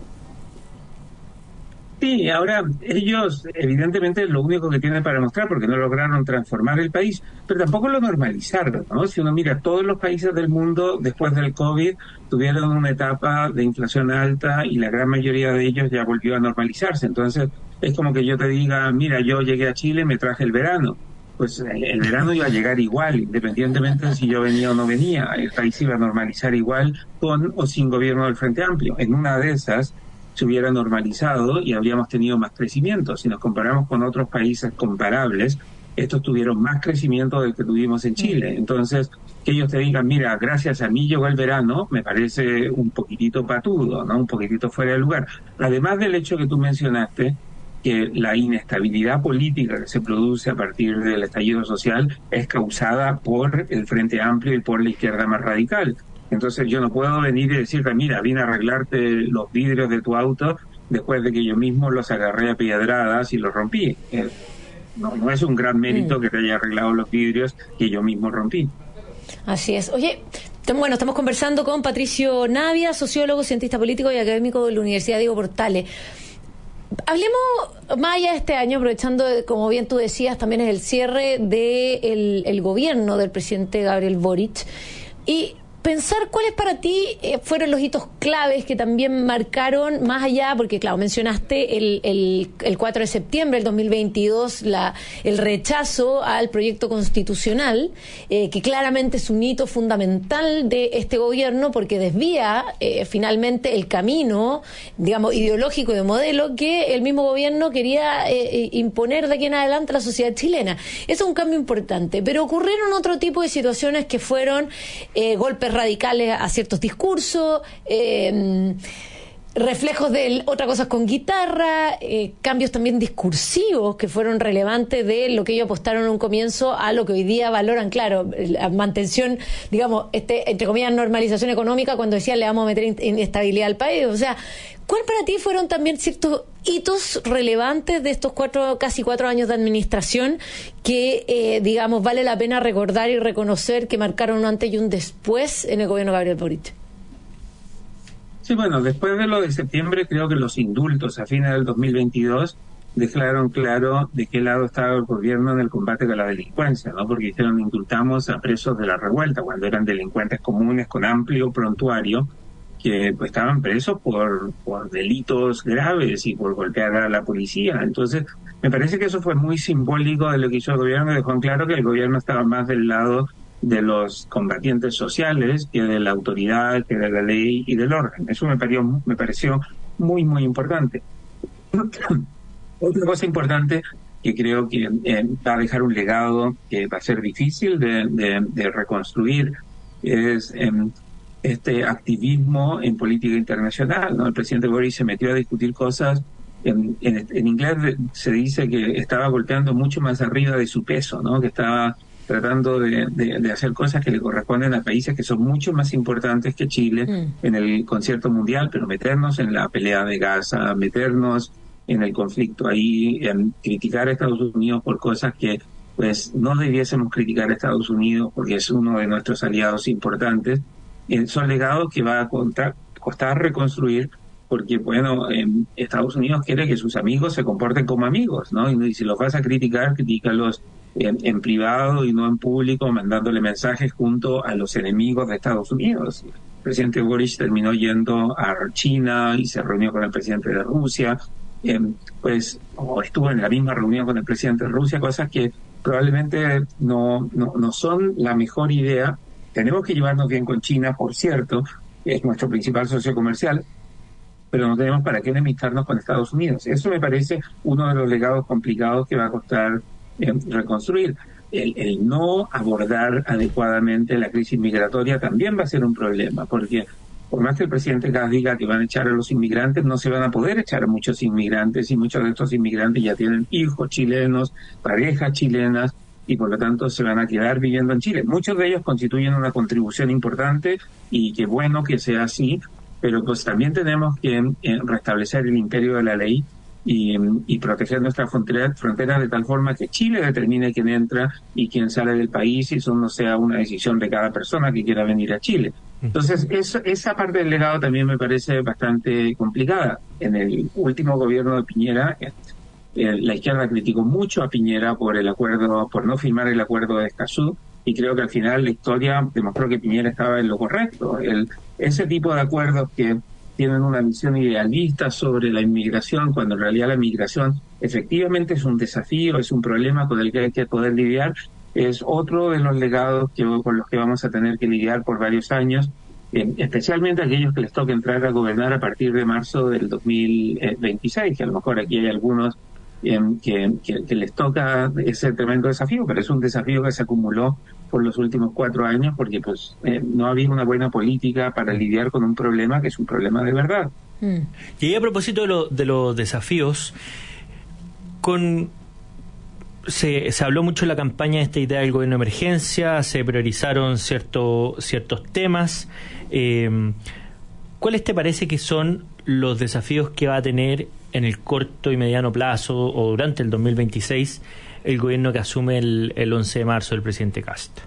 Sí, ahora ellos evidentemente lo único que tienen para mostrar, porque no lograron transformar el país, pero tampoco lo normalizaron, ¿no? Si uno mira, todos los países del mundo después del COVID tuvieron una etapa de inflación alta y la gran mayoría de ellos ya volvió a normalizarse. Entonces es como que yo te diga, mira, yo llegué a Chile, me traje el verano. Pues el verano iba a llegar igual, independientemente de si yo venía o no venía. El país iba a normalizar igual con o sin gobierno del Frente Amplio. En una de esas se hubiera normalizado y habríamos tenido más crecimiento. Si nos comparamos con otros países comparables, estos tuvieron más crecimiento del que tuvimos en Chile. Entonces, que ellos te digan, mira, gracias a mí llegó el verano, me parece un poquitito patudo, ¿no? Un poquitito fuera de lugar. Además del hecho que tú mencionaste, que la inestabilidad política que se produce a partir del estallido social es causada por el Frente Amplio y por la izquierda más radical. Entonces yo no puedo venir y decirte, mira, vine a arreglarte los vidrios de tu auto después de que yo mismo los agarré a piedradas y los rompí. Eh, no, no es un gran mérito mm. que te haya arreglado los vidrios que yo mismo rompí. Así es. Oye, bueno, estamos conversando con Patricio Navia, sociólogo, cientista político y académico de la Universidad Diego Portales. Hablemos más allá de este año, aprovechando, como bien tú decías, también es el cierre del de el gobierno del presidente Gabriel Boric. Y pensar cuáles para ti eh, fueron los hitos claves que también marcaron, más allá, porque claro, mencionaste el, el, el cuatro de septiembre del dos mil veintidós, la, el rechazo al proyecto constitucional, eh, que claramente es un hito fundamental de este gobierno porque desvía eh, finalmente el camino, digamos, ideológico y de modelo que el mismo gobierno quería eh, imponer de aquí en adelante a la sociedad chilena. Eso es un cambio importante, pero ocurrieron otro tipo de situaciones que fueron eh, golpes radicales a ciertos discursos, eh, reflejos de otras cosas con guitarra, eh, cambios también discursivos que fueron relevantes de lo que ellos apostaron en un comienzo a lo que hoy día valoran, claro, la mantención, digamos, este, entre comillas, normalización económica, cuando decían le vamos a meter inestabilidad al país. O sea, ¿cuál para ti fueron también ciertos hitos relevantes de estos cuatro, casi cuatro años de administración que, eh, digamos, vale la pena recordar y reconocer que marcaron un antes y un después en el gobierno de Gabriel Boric? Sí, bueno, después de lo de septiembre, creo que los indultos a fines del dos mil veintidós dejaron claro de qué lado estaba el gobierno en el combate con la delincuencia, ¿no? Porque dijeron indultamos a presos de la revuelta, cuando eran delincuentes comunes con amplio prontuario, que pues, estaban presos por, por delitos graves y por golpear a la policía. Entonces, me parece que eso fue muy simbólico de lo que hizo el gobierno, dejó en claro que el gobierno estaba más del lado de los combatientes sociales que de la autoridad, que de la ley y del orden. Eso me pareció, me pareció muy, muy importante. Otra cosa importante que creo que eh, va a dejar un legado que va a ser difícil de, de, de reconstruir es eh, este activismo en política internacional, ¿no? El presidente Boric se metió a discutir cosas, en, en, en inglés se dice que estaba golpeando mucho más arriba de su peso, ¿no? Que estaba tratando de, de, de hacer cosas que le corresponden a países que son mucho más importantes que Chile mm. en el concierto mundial, pero meternos en la pelea de Gaza, meternos en el conflicto ahí, en criticar a Estados Unidos por cosas que pues no debiésemos criticar a Estados Unidos porque es uno de nuestros aliados importantes. Eh, son legados que va a contar, costar reconstruir porque, bueno, eh, Estados Unidos quiere que sus amigos se comporten como amigos, ¿no? Y, y si los vas a criticar, critícalos en, en privado y no en público, mandándole mensajes junto a los enemigos de Estados Unidos. El presidente Boric terminó yendo a China y se reunió con el presidente de Rusia, eh, pues o estuvo en la misma reunión con el presidente de Rusia, cosas que probablemente no, no, no son la mejor idea. Tenemos que llevarnos bien con China, por cierto, es nuestro principal socio comercial, pero no tenemos para qué enemistarnos con Estados Unidos. Eso me parece uno de los legados complicados que va a costar eh, reconstruir. El, el no abordar adecuadamente la crisis migratoria también va a ser un problema, porque por más que el presidente Kass diga que van a echar a los inmigrantes, no se van a poder echar a muchos inmigrantes, y muchos de estos inmigrantes ya tienen hijos chilenos, parejas chilenas, y por lo tanto se van a quedar viviendo en Chile. Muchos de ellos constituyen una contribución importante y qué bueno que sea así, pero pues también tenemos que eh, restablecer el imperio de la ley y, y proteger nuestras fronteras fronteras de tal forma que Chile determine quién entra y quién sale del país, y eso no sea una decisión de cada persona que quiera venir a Chile. Entonces, eso, esa parte del legado también me parece bastante complicada. En el último gobierno de Piñera, la izquierda criticó mucho a Piñera por el acuerdo, por no firmar el acuerdo de Escazú, y creo que al final la historia demostró que Piñera estaba en lo correcto. El, ese tipo de acuerdos que tienen una visión idealista sobre la inmigración, cuando en realidad la inmigración efectivamente es un desafío, es un problema con el que hay que poder lidiar, es otro de los legados que, con los que vamos a tener que lidiar por varios años, eh, especialmente aquellos que les toque entrar a gobernar a partir de marzo del dos mil veintiséis, que a lo mejor aquí hay algunos eh, que, que, que les toca ese tremendo desafío, pero es un desafío que se acumuló por los últimos cuatro años porque pues eh, no había una buena política para lidiar con un problema que es un problema de verdad. Mm. Y ahí, a propósito de, lo, de los desafíos, con se, se habló mucho en la campaña de esta idea del gobierno de emergencia, se priorizaron cierto, ciertos temas. Eh, ¿Cuáles te parece que son los desafíos que va a tener en el corto y mediano plazo o durante el dos mil veintiséis el gobierno que asume el, el once de marzo del presidente Kast?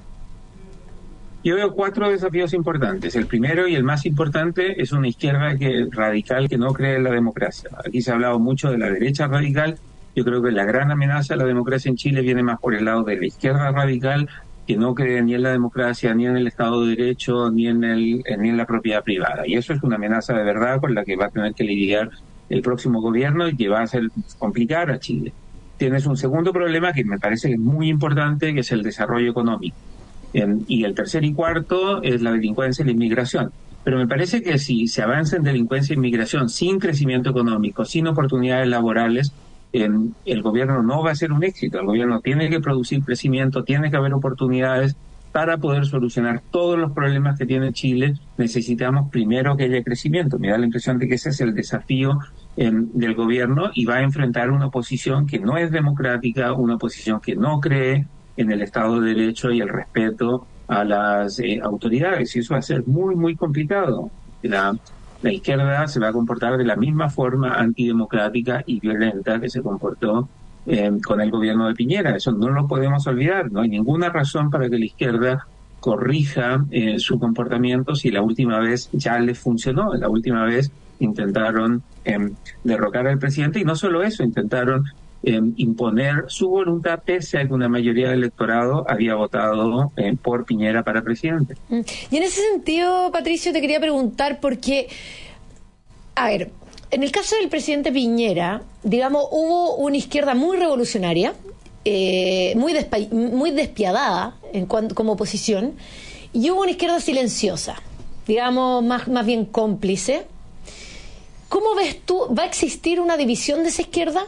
Yo veo cuatro desafíos importantes. El primero y el más importante es una izquierda que radical que no cree en la democracia. Aquí se ha hablado mucho de la derecha radical. Yo creo que la gran amenaza a la democracia en Chile viene más por el lado de la izquierda radical, que que no cree ni en la democracia, ni en el Estado de Derecho, ni en, el, ni en la propiedad privada. Y eso es una amenaza de verdad con la que va a tener que lidiar el próximo gobierno y que va a hacer complicar a Chile. Tienes un segundo problema que me parece que es muy importante, que es el desarrollo económico. En, y el tercer y cuarto es la delincuencia y la inmigración. Pero me parece que si se avanza en delincuencia e inmigración sin crecimiento económico, sin oportunidades laborales, en, el gobierno no va a ser un éxito. El gobierno tiene que producir crecimiento, tiene que haber oportunidades para poder solucionar todos los problemas que tiene Chile. Necesitamos primero que haya crecimiento. Me da la impresión de que ese es el desafío eh, del gobierno, y va a enfrentar una oposición que no es democrática, una oposición que no cree en el Estado de Derecho y el respeto a las eh, autoridades, y eso va a ser muy, muy complicado. La, la izquierda se va a comportar de la misma forma antidemocrática y violenta que se comportó eh, con el gobierno de Piñera. Eso no lo podemos olvidar. No hay ninguna razón para que la izquierda corrija eh, su comportamiento si la última vez ya les funcionó. La última vez intentaron eh, derrocar al presidente, y no solo eso, intentaron Eh, imponer su voluntad pese a que una mayoría del electorado había votado eh, por Piñera para presidente. Y en ese sentido, Patricio, te quería preguntar, porque, a ver, en el caso del presidente Piñera, digamos, hubo una izquierda muy revolucionaria, eh, muy, despa- muy despiadada en cuanto, como oposición, y hubo una izquierda silenciosa, digamos, más, más bien cómplice. ¿Cómo ves tú? ¿Va a existir una división de esa izquierda?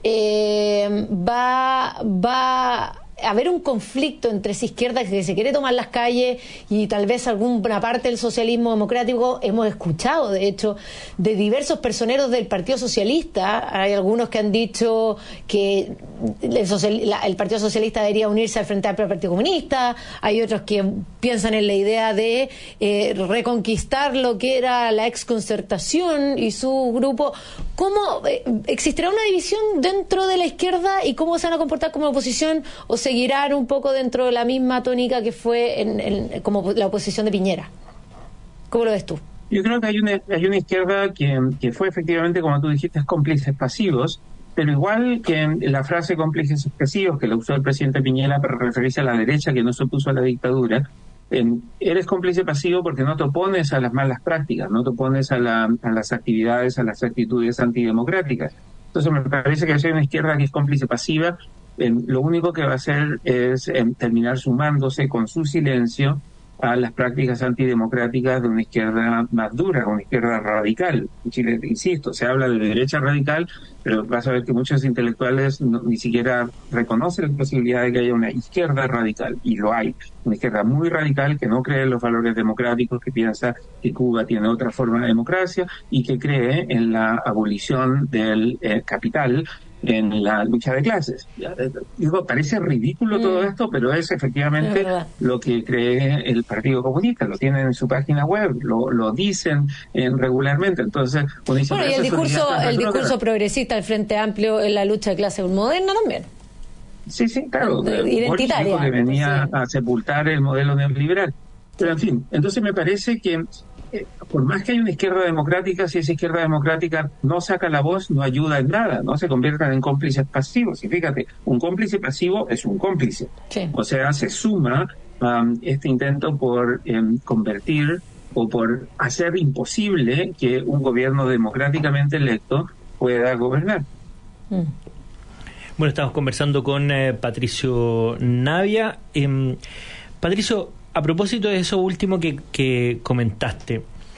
Eh, va, va a haber un conflicto entre esa izquierda que se quiere tomar las calles y tal vez alguna parte del socialismo democrático. Hemos escuchado, de hecho, de diversos personeros del Partido Socialista. Hay algunos que han dicho que el, social, la, el Partido Socialista debería unirse al Frente Amplio del Partido Comunista. Hay otros que piensan en la idea de eh, reconquistar lo que era la exconcertación y su grupo. ¿Cómo eh, existirá una división dentro de la izquierda y cómo se van a comportar como oposición, o seguirán un poco dentro de la misma tónica que fue en, en, como la oposición de Piñera? ¿Cómo lo ves tú? Yo creo que hay una, hay una izquierda que, que fue efectivamente, como tú dijiste, cómplices pasivos, pero igual que en la frase cómplices pasivos que la usó el presidente Piñera para referirse a la derecha que no se opuso a la dictadura, en, eres cómplice pasivo porque no te opones a las malas prácticas, no te opones a, la, a las actividades, a las actitudes antidemocráticas. Entonces me parece que hay una izquierda que es cómplice pasiva. Eh, lo único que va a hacer es eh, terminar sumándose con su silencio a las prácticas antidemocráticas de una izquierda más dura, una izquierda radical. En Chile, insisto, se habla de derecha radical, pero vas a ver que muchos intelectuales no, ni siquiera reconocen la posibilidad de que haya una izquierda radical, y lo hay. Una izquierda muy radical que no cree en los valores democráticos, que piensa que Cuba tiene otra forma de democracia y que cree en la abolición del eh, capital, en la lucha de clases. Digo, parece ridículo mm. todo esto, pero es efectivamente es lo que cree el Partido Comunista. Lo tienen en su página web, lo, lo dicen eh, regularmente. Entonces, uno dice, bueno, y el discurso, el discurso progresista del Frente Amplio en la lucha de clases moderna también. Sí, sí, claro. Identitaria. Que venía sí. a sepultar el modelo neoliberal. Pero en fin, entonces me parece que Eh, por más que haya una izquierda democrática, si esa izquierda democrática no saca la voz, no ayuda en nada, no se conviertan en cómplices pasivos. Y fíjate, un cómplice pasivo es un cómplice. Sí. O sea, se suma um, este intento por um, convertir o por hacer imposible que un gobierno democráticamente electo pueda gobernar. Mm. Bueno, estamos conversando con eh, Patricio Navia. Eh, Patricio, a propósito de eso último que, que comentaste,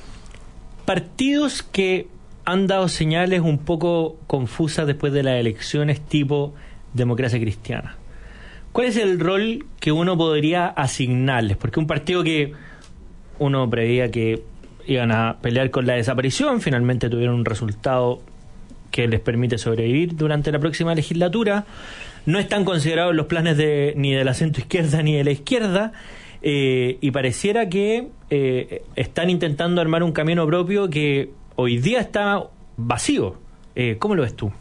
partidos que han dado señales un poco confusas después de las elecciones tipo Democracia Cristiana, ¿cuál es el rol que uno podría asignarles? Porque un partido que uno preveía que iban a pelear con la desaparición, finalmente tuvieron un resultado que les permite sobrevivir durante la próxima legislatura, no están considerados los planes de ni de la centroizquierda ni de la izquierda. Eh, y pareciera que eh, están intentando armar un camino propio que hoy día está vacío. Eh, ¿Cómo lo ves tú?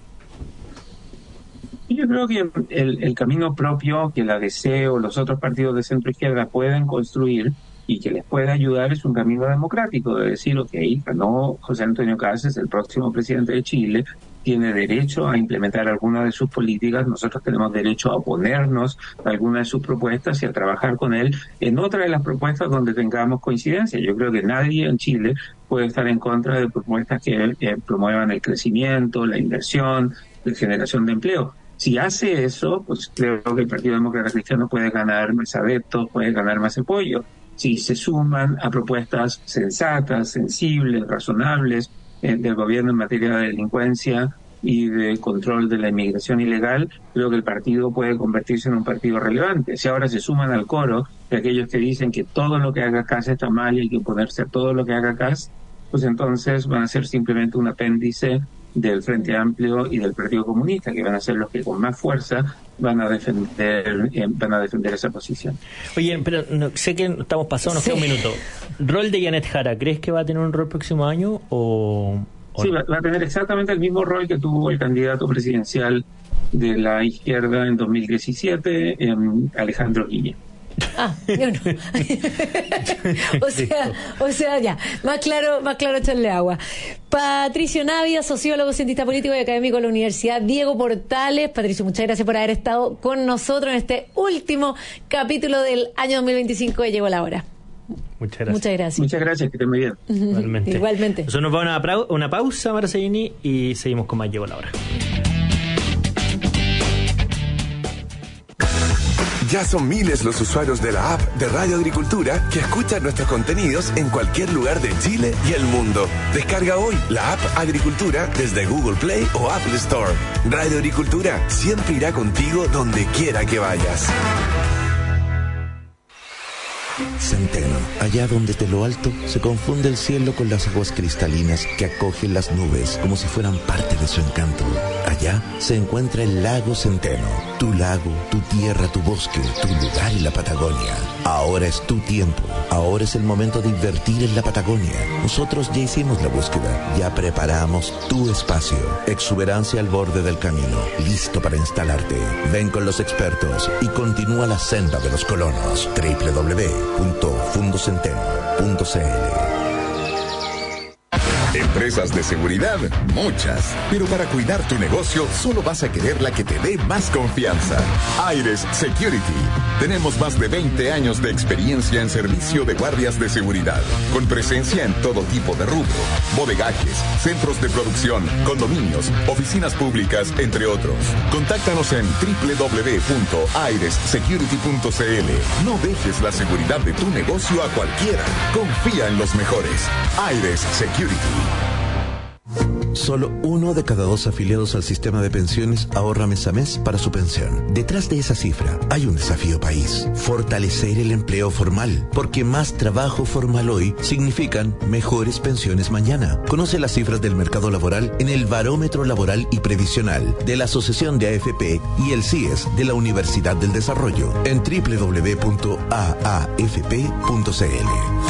Yo creo que el, el camino propio que la D C o los otros partidos de centro izquierda pueden construir y que les puede ayudar es un camino democrático, de decir, ok, ganó José Antonio Cast, el próximo presidente de Chile, tiene derecho a implementar alguna de sus políticas, nosotros tenemos derecho a oponernos a alguna de sus propuestas y a trabajar con él en otra de las propuestas donde tengamos coincidencia. Yo creo que nadie en Chile puede estar en contra de propuestas que eh, promuevan el crecimiento, la inversión, la generación de empleo. Si hace eso, pues creo que el Partido Demócrata Cristiano puede ganar más adeptos, puede ganar más apoyo. Si se suman a propuestas sensatas, sensibles, razonables eh, del gobierno en materia de delincuencia y de control de la inmigración ilegal, creo que el partido puede convertirse en un partido relevante. Si ahora se suman al coro de aquellos que dicen que todo lo que haga Kast está mal y hay que oponerse a todo lo que haga Kast, pues entonces van a ser simplemente un apéndice del Frente Amplio y del Partido Comunista, que van a ser los que con más fuerza van a defender eh, van a defender esa posición. Oye, pero no, sé que estamos pasando, nos queda un minuto. ¿Rol de Janet Jara, crees que va a tener un rol próximo año o...? o sí, no? va, va a tener exactamente el mismo rol que tuvo el candidato presidencial de la izquierda en dos mil diecisiete, eh, Alejandro Guille. Ah, yo no. o sea, o sea, ya, más claro, más claro echarle agua. Patricio Navia, sociólogo, cientista político y académico de la Universidad Diego Portales. Patricio, muchas gracias por haber estado con nosotros en este último capítulo del año dos mil veinticinco de Llegó la Hora. Muchas gracias. Muchas gracias. Muchas gracias, que estén muy bien. Igualmente. Igualmente. Nosotros nos vamos a una, pra- una pausa, Marcelini, y seguimos con más Llegó la Hora. Ya son miles los usuarios de la app de Radio Agricultura que escuchan nuestros contenidos en cualquier lugar de Chile y el mundo. Descarga hoy la app Agricultura desde Google Play o Apple Store. Radio Agricultura siempre irá contigo donde quiera que vayas. Centeno, allá donde de lo alto se confunde el cielo con las aguas cristalinas que acogen las nubes como si fueran parte de su encanto. Allá se encuentra el lago Centeno, tu lago, tu tierra, tu bosque, tu lugar en la Patagonia. Ahora es tu tiempo, ahora es el momento de invertir en la Patagonia. Nosotros ya hicimos la búsqueda, ya preparamos tu espacio. Exuberancia al borde del camino, listo para instalarte. Ven con los expertos y continúa la senda de los colonos. doble u doble u doble u punto fundo centeno punto c l. Empresas de seguridad, muchas. Pero para cuidar tu negocio, solo vas a querer la que te dé más confianza. Aires Security. Tenemos más de veinte años de experiencia en servicio de guardias de seguridad, con presencia en todo tipo de rubro, bodegajes, centros de producción, condominios, oficinas públicas, entre otros. Contáctanos en doble u doble u doble u punto aires security punto c l. No dejes la seguridad de tu negocio a cualquiera. Confía en los mejores. Aires Security. Solo uno de cada dos afiliados al sistema de pensiones ahorra mes a mes para su pensión. Detrás de esa cifra hay un desafío país: fortalecer el empleo formal, porque más trabajo formal hoy significan mejores pensiones mañana. Conoce las cifras del mercado laboral en el Barómetro Laboral y Previsional de la Asociación de A F P y el C I E S de la Universidad del Desarrollo en doble u doble u doble u punto a a f p punto c l.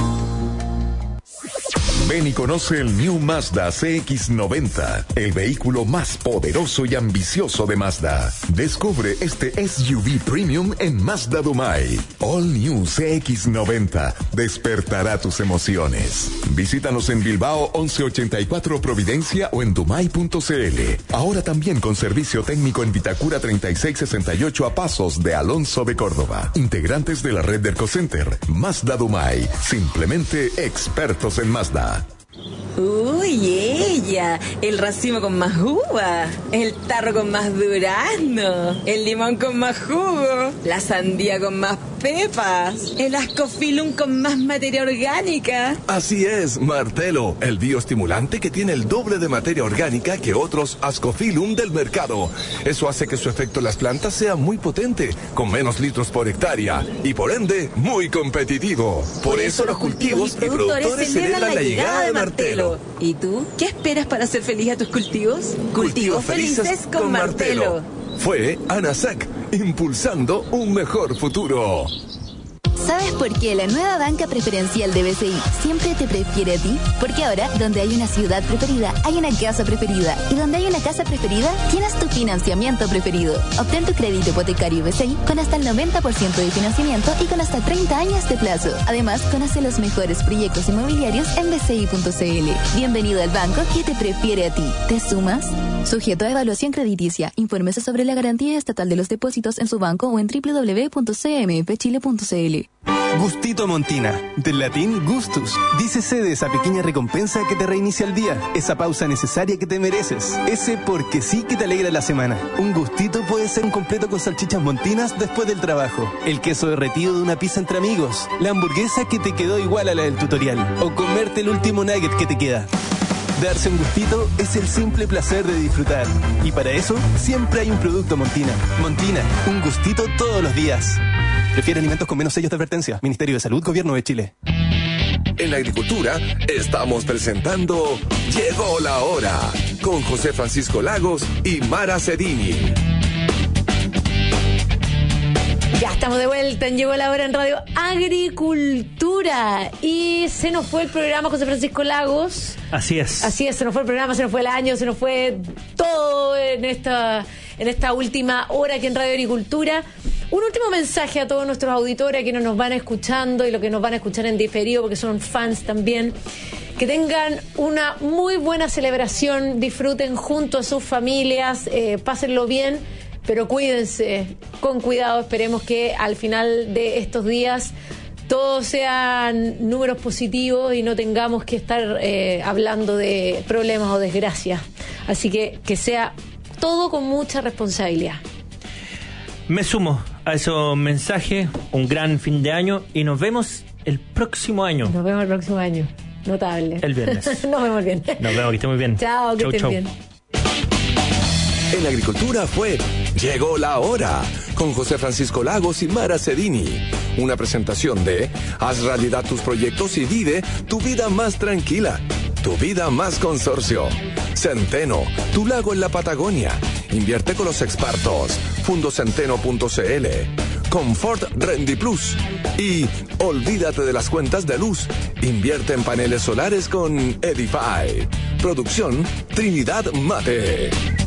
Ven y conoce el New Mazda C X noventa, el vehículo más poderoso y ambicioso de Mazda. Descubre este S U V Premium en Mazda Dumai. All New C X noventa despertará tus emociones. Visítanos en Bilbao once ochenta y cuatro Providencia o en dumai punto c l. Ahora también con servicio técnico en Vitacura treinta y seis sesenta y ocho a pasos de Alonso de Córdoba. Integrantes de la red de Ercocenter. Mazda Dumai. Simplemente expertos en Mazda. Uy, ella, el racimo con más uva, el tarro con más durazno, el limón con más jugo, la sandía con más pepas, el ascofilum con más materia orgánica. Así es, Martelo, el bioestimulante que tiene el doble de materia orgánica que otros ascofilum del mercado. Eso hace que su efecto en las plantas sea muy potente, con menos litros por hectárea y por ende muy competitivo. Por, por eso, eso los cultivos y productores, productores celebran la llegada de Martelo. ¿Y tú? ¿Qué esperas para hacer feliz a tus cultivos? Cultivos, cultivos felices, felices con, con Martelo. Fue ANASAC, impulsando un mejor futuro. ¿Sabes por qué la nueva banca preferencial de B C I siempre te prefiere a ti? Porque ahora, donde hay una ciudad preferida, hay una casa preferida. Y donde hay una casa preferida, tienes tu financiamiento preferido. Obtén tu crédito hipotecario B C I con hasta el noventa por ciento de financiamiento y con hasta treinta años de plazo. Además, conoce los mejores proyectos inmobiliarios en b c i punto c l. Bienvenido al banco que te prefiere a ti. ¿Te sumas? Sujeto a evaluación crediticia. Infórmese sobre la garantía estatal de los depósitos en su banco o en w w w punto c m f chile punto c l. Gustito Montina, del latín gustus. Dícese de esa pequeña recompensa que te reinicia el día, esa pausa necesaria que te mereces, ese porque sí que te alegra la semana. Un gustito puede ser un completo con salchichas montinas después del trabajo, el queso derretido de una pizza entre amigos, la hamburguesa que te quedó igual a la del tutorial, o comerte el último nugget que te queda. Darse un gustito es el simple placer de disfrutar. Y para eso, siempre hay un producto Montina. Montina, un gustito todos los días. Prefiere alimentos con menos sellos de advertencia. Ministerio de Salud, Gobierno de Chile. En la agricultura, estamos presentando Llegó la Hora, con José Francisco Lagos y Mara Cedini. Ya estamos de vuelta en Llegó la Hora en Radio Agricultura. Y se nos fue el programa, José Francisco Lagos. Así es. Así es, se nos fue el programa, se nos fue el año, se nos fue todo en esta, en esta última hora aquí en Radio Agricultura. Un último mensaje a todos nuestros auditores, a quienes nos van escuchando y los que nos van a escuchar en diferido, porque son fans también. Que tengan una muy buena celebración, disfruten junto a sus familias, eh, pásenlo bien, pero cuídense con cuidado. Esperemos que al final de estos días todos sean números positivos y no tengamos que estar eh, hablando de problemas o desgracias. Así que que sea todo con mucha responsabilidad. Me sumo a esos mensajes, un gran fin de año y nos vemos el próximo año. Nos vemos el próximo año, notable. El viernes. Nos vemos bien. Nos vemos, que estén muy bien. Chao, que chau, estén chau. bien. En la agricultura fue Llegó la Hora, con José Francisco Lagos y Mara Cedini. Una presentación de Haz realidad tus proyectos y vive tu vida más tranquila. Tu vida más consorcio. Centeno, tu lago en la Patagonia. Invierte con los expertos. Fundocenteno punto c l. Confort Rendiplus. Y olvídate de las cuentas de luz. Invierte en paneles solares con Edify. Producción Trinidad Mate.